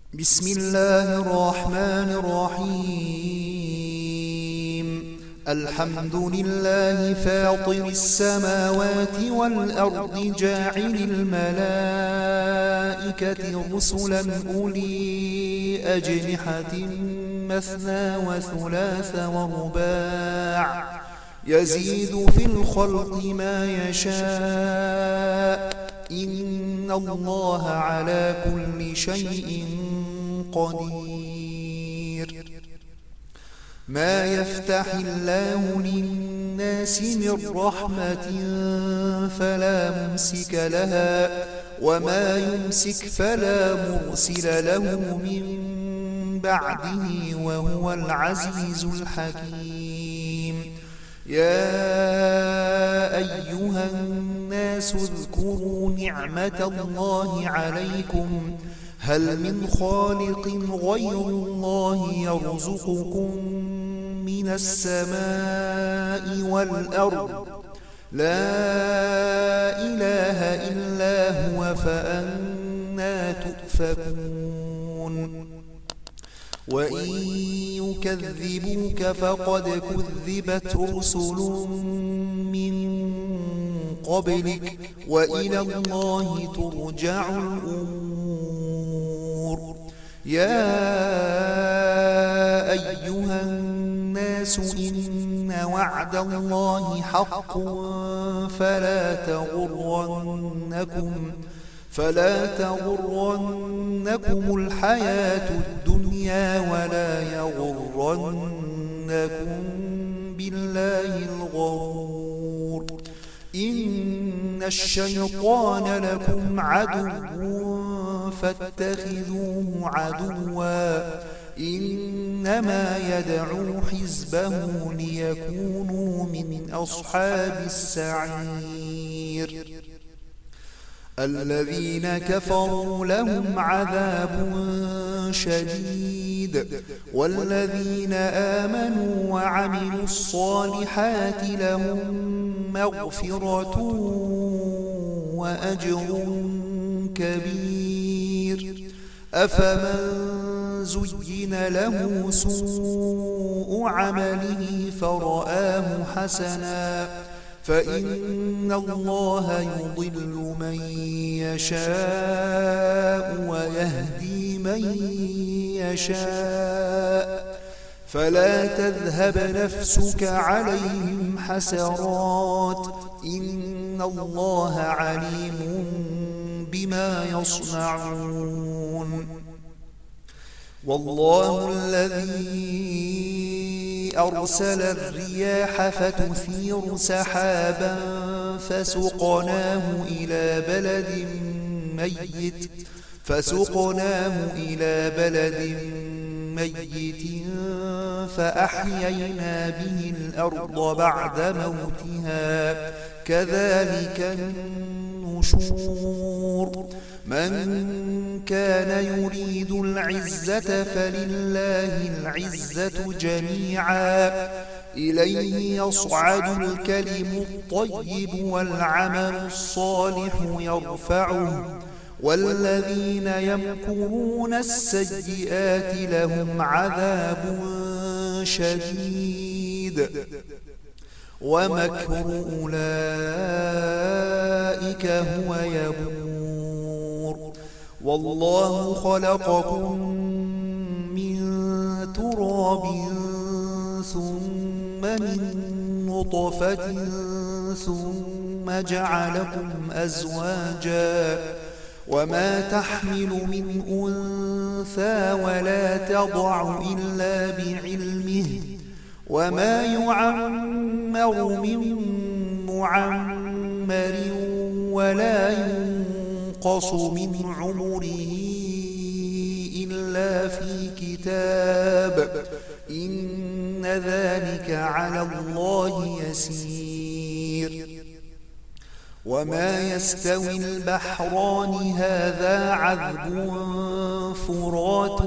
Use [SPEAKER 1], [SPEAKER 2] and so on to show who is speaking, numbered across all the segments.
[SPEAKER 1] بسم الله الرحمن الرحيم. الحمد لله فاطر السماوات والأرض جاعل الملائكة رسلا أولي أجنحة مثنى وثلاث ورباع يزيد في الخلق ما يشاء إن الله على كل شيء قدير. ما يفتح الله للناس من رحمة فلا ممسك لها وما يمسك فلا مرسل له من بعده وهو العزيز الحكيم. يا أيها الناس اذكروا نعمة الله عليكم هل من خالق غير الله يرزقكم من السماء والأرض لا إله إلا هو فأنى تؤفكون. وإن يكذبوك فقد كذبت رسل من قبلك وإلى الله ترجع الأمور. يا أيها الناس إن وعد الله حق فلا تغرنكم الحياة الدنيا ولا يغرنكم بالله الغرور. إن الشيطان لكم عدو فاتخذوه عدوا إنما يدعو حزبه ليكونوا من أصحاب السعير. الذين كفروا لهم عذاب شديد والذين آمنوا وعملوا الصالحات لهم مغفرة وأجر كبير. أفمن زين له سوء عمله فرآه حسنا فإن الله يضل من يشاء ويهدي من يشاء فلا تذهب نفسك عليهم حسرات إن الله عليم بما يصنعون. والله الذي أرسل الرياح فتثير سحابا فسقناه إلى بلد ميت فأحيينا به الأرض بعد موتها كذلك النشور. من كان يريد العزة فلله العزة جميعا إليه يصعد الكلم الطيب والعمل الصالح يرفعه والذين يمكرون السيئات لهم عذاب شديد ومكر أولئك هو يبور. والله خلقكم من تراب ثم من نطفة ثم جعلكم أزواجا وما تحمل من أنثى ولا تضع إلا بعلمه وما يعمر من معمر ولا ينقص من عمره إلا في كتاب إن ذلك على الله يسير. وما يستوي البحران هذا عذب فرات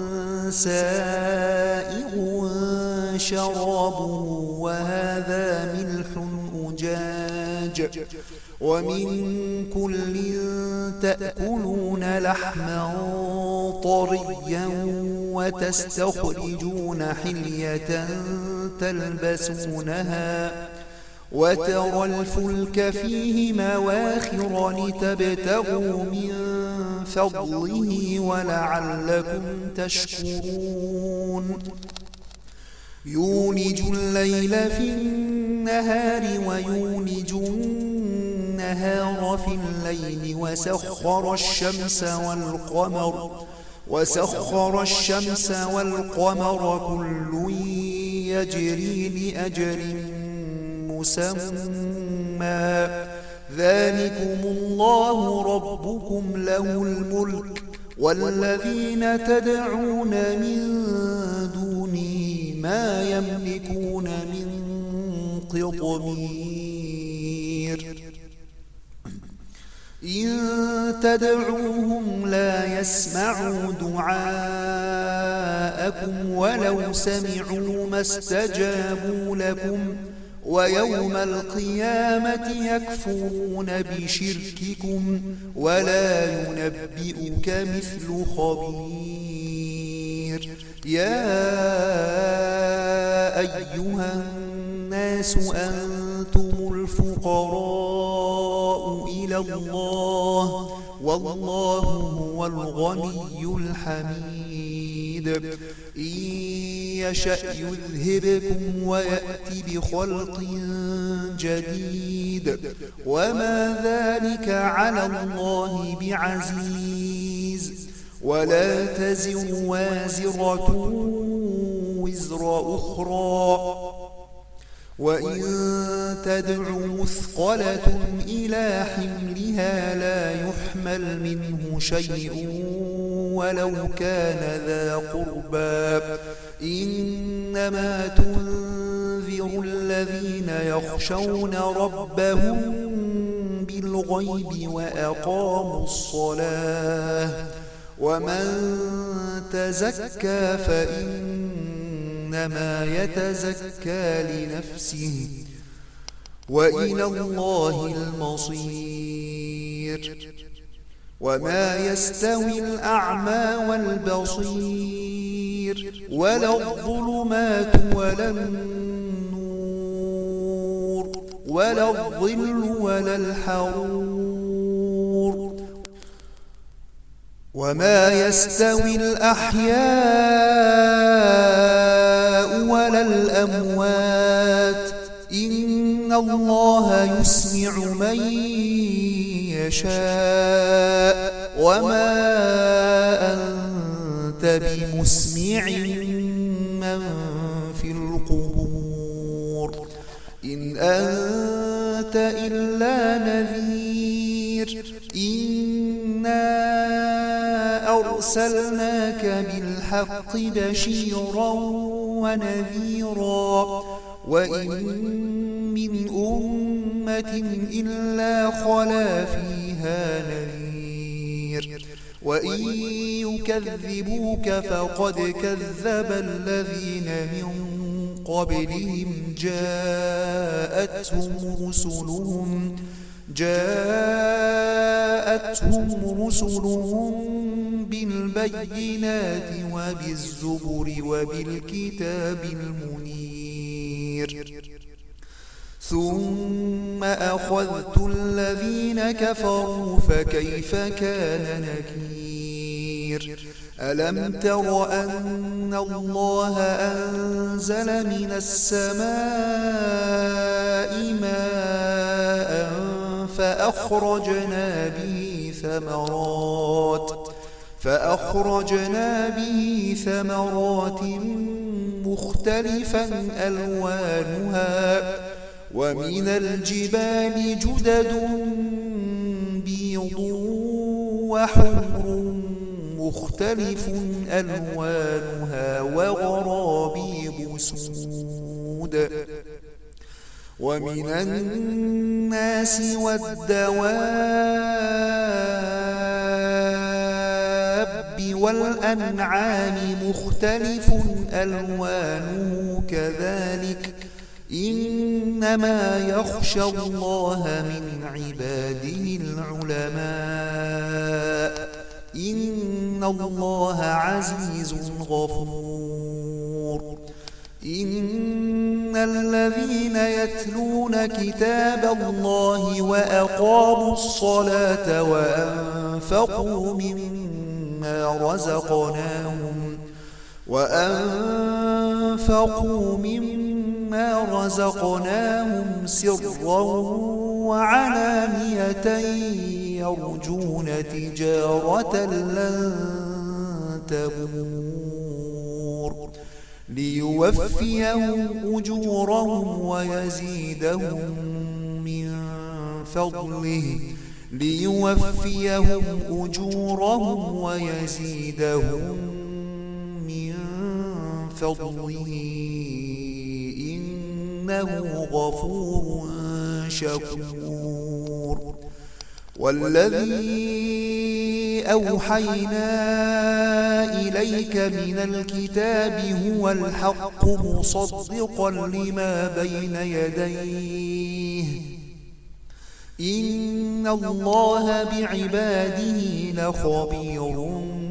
[SPEAKER 1] سائغ شرابه وهذا ملح أجاج ومن كل تأكلون لحما طريا وتستخرجون حلية تلبسونها وترى الفلك فيه مواخر لتبتغوا من فضله ولعلكم تشكرون يولج الليل في النهار ويولج النهار في الليل وسخر الشمس والقمر كل يجري لأجل مسمى ذلكم الله ربكم له الملك والذين تدعون من دونه ما يملكون من قطمير إن تدعوهم لا يسمعوا دعاءكم ولو سمعوا ما استجابوا لكم ويوم القيامة يكفرون بشرككم ولا ينبئك مثل خبير يا أيها الناس أنتم الفقراء إلى الله والله هو الغني الحميد إن يشأ يذهبكم ويأتي بخلق جديد وما ذلك على الله بعزيز ولا تزر وازرة وزر أخرى وإن تدع مثقلة إلى حملها لا يحمل منه شيء ولو كان ذا قربى إنما تنذر الذين يخشون ربهم بالغيب وأقاموا الصلاة ومن تزكى فإنما يتزكى لنفسه وإلى الله المصير وما يستوي الأعمى والبصير ولا الظلمات ولا النور ولا الظل ولا الحرور وما يستوي الأحياء ولا الأموات إن الله يسمع من يشاء وما أنت بمسمع من في القبور إن أنت إلا نذير إنا أرسلناك بالحق بشيرا ونذيرا وإن من أمة إلا خلا فيها نذير وإن يكذبوك فقد كذب الذين من قبلهم جاءتهم رسلهم بالبينات وبالزبر وبالكتاب المنير ثم أخذت الذين كفروا فكيف كان نكير ألم تر أن الله أنزل من السماء ماء فأخرجنا به ثمرات مختلفا ألوانها ومن الجبال جدد بيض وحمر مختلف ألوانها وغرابيب سود ومن الناس والدواب والأنعام مختلف ألوانه كذلك إنما يخشى الله من عباده العلماء إن الله عزيز غفور إن الذين يتلون كتاب الله وأقاموا الصلاة وأنفقوا مما رزقناهم سرا وعلانية يرجون تجارة لن تبور ليوفيهم أجورهم ويزيدهم من فضله إنه غفور شكور والذي أوحينا إليك من الكتاب هو الحق مصدقا لما بين يديه إن الله بعباده لخبير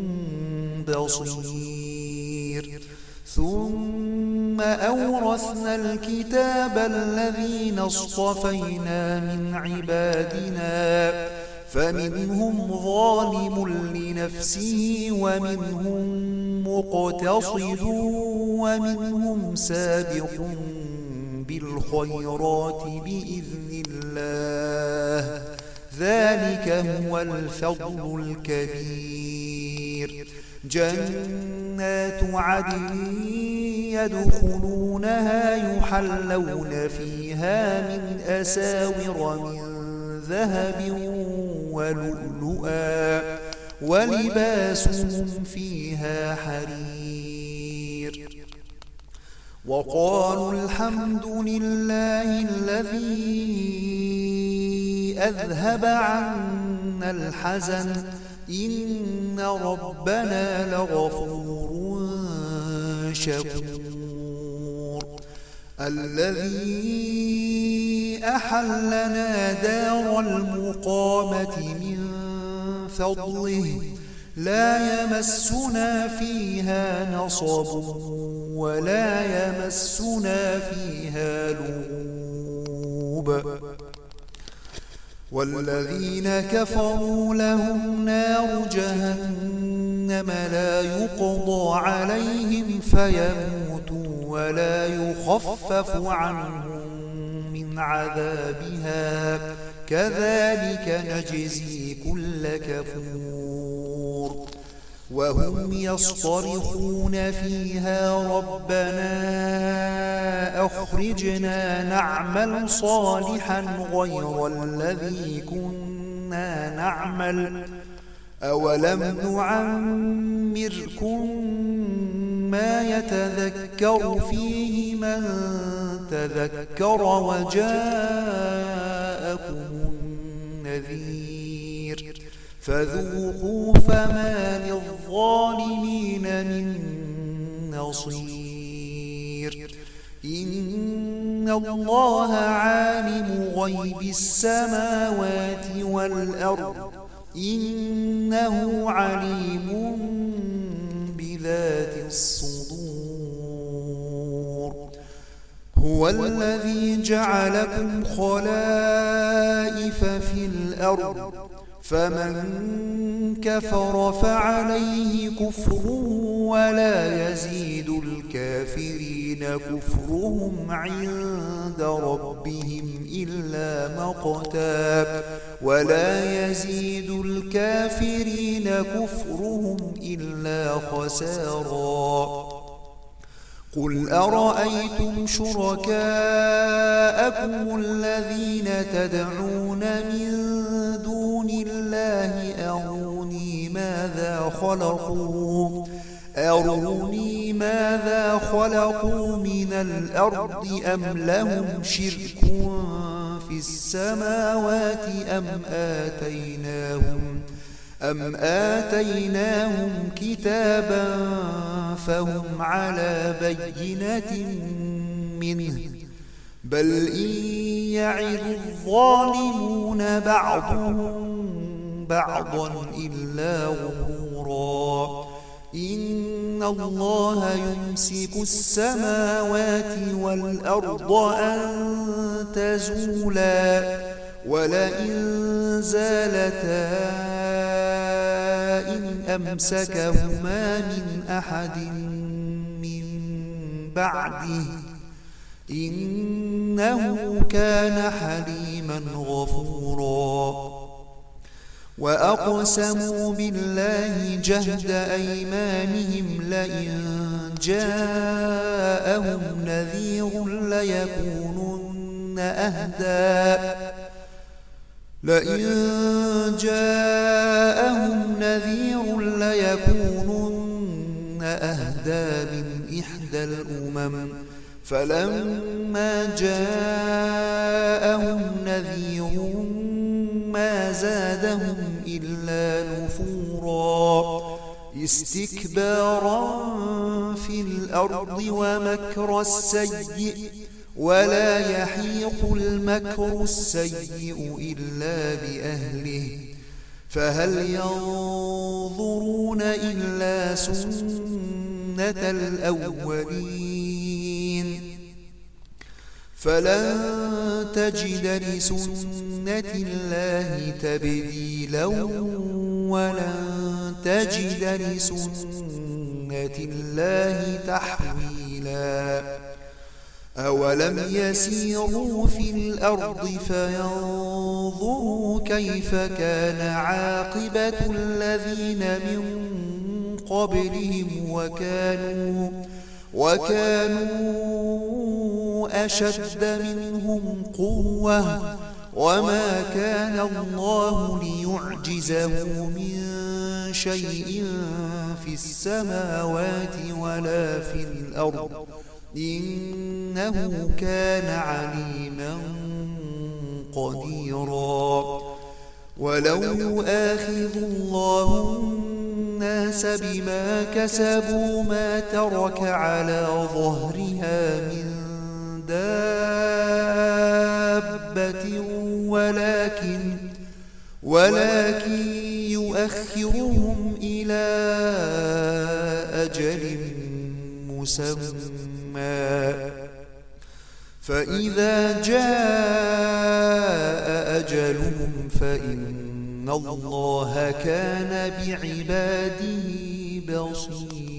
[SPEAKER 1] بصير ثم أورثنا الكتاب الذين اصطفينا من عبادنا فمنهم ظالم لنفسه ومنهم مقتصد ومنهم سابق بالخيرات بإذن الله ذلك هو الفضل الكبير جنات عدن يدخلونها يحلون فيها من أساور من ذهب ولؤلؤا ولباسهم فيها حرير وقالوا الحمد لله الذي أذهب عنا الحزن إن ربنا لغفور شكور الذي أحلنا دار المقامة من فضله لا يمسنا فيها نصب ولا يمسنا فيها لغوب والذين كفروا لهم نار جهنم لا يقضى عليهم فيموتوا ولا يخفف عنهم من عذابها كذلك نجزي كل كفور وهم يصطرخون فيها ربنا أخرجنا نعمل صالحا غير الذي كنا نعمل أولم نعمركم ما يتذكر فيه من تذكر وجاءكم النذير فذوقوا فما للظالمين من نصير إن الله عالم غيب السماوات والأرض إنه عليم بذات الصدور هو الذي جعلكم خلائف في الأرض فمن كفر فعليه كفره ولا يزيد الكافرين كفرهم عند ربهم إلا مقتا ولا يزيد الكافرين كفرهم إلا خسارا قل أرأيتم شركاءكم الذين تدعون من دون الله أروني ماذا خلقوا من الأرض أم لهم شرك في السماوات أم آتيناهم كتابا فهم على بينة منه بل إن يعظ الظالمون بعضهم بعضا إلا غرورا الله يمسك السماوات والأرض أن تزولا ولئن زالتا إن أمسكهما من أحد من بعده إنه كان حليما غفورا وأقسموا بالله جهد أيمانهم لئن جاءهم نذير ليكونن أهدى من إحدى الأمم فلما جاءهم نذير ما زادهم إلا نفورا استكبارا في الأرض ومكر السيء ولا يحيق المكر السيء إلا بأهله فهل ينظرون إلا سنة الأولين فلن تجد لسنة الله تبديلا ولن تجد لسنة الله تحويلا أولم يسيروا في الأرض فينظروا كيف كان عاقبة الذين من قبلهم وكانوا أشد منهم قوة وما كان الله ليعجزه من شيء في السماوات ولا في الأرض إنه كان عليما قديرا ولو يؤاخذ الله الناس بما كسبوا ما ترك على ظهرها من دابة ولكن يؤخرهم إلى أجل مسمى فإذا جاء أجلهم فإن الله كان بعباده بصيرا